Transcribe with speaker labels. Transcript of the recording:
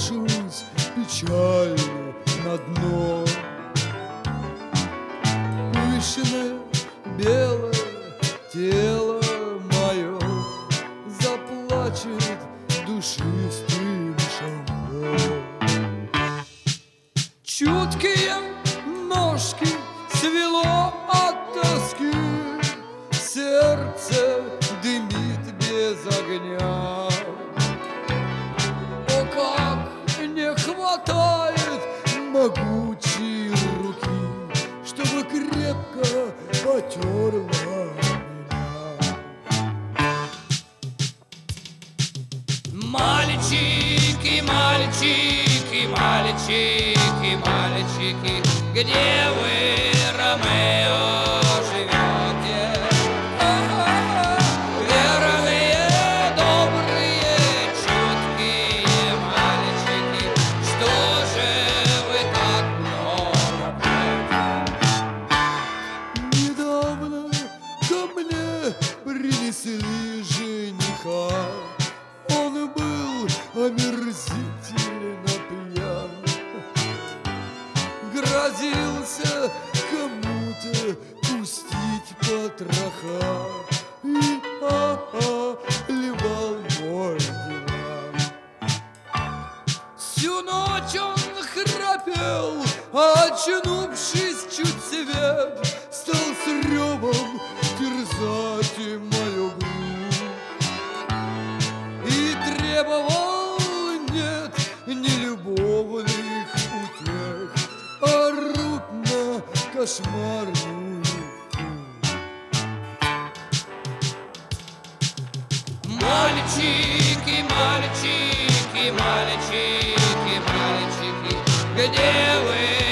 Speaker 1: ложусь печалью на дно. Пышное белое тело мое заплачет душистым шампунем. Чуткие ножки свело от тоски, сердце дымит без огня. О, как не хватает могучей руки, чтобы крепко потерла меня.
Speaker 2: Мальчики, мальчики, мальчики, мальчики, где вы, Ромео, живете? Верные, добрые, чуткие мальчики, что же вы так много пьете?
Speaker 1: Недавно ко мне принесли жениха. Он был омерзительно пьян, грозился кому-то пустить потроха и ливал мой диван. Всю ночь он храпел, а очнувшись чуть свет, стал с ревом терзать мою грудь и требовал нет ни любовных утех, а рутно кошмарную.
Speaker 2: Мальчики, мальчики, мальчики, мальчики, где вы,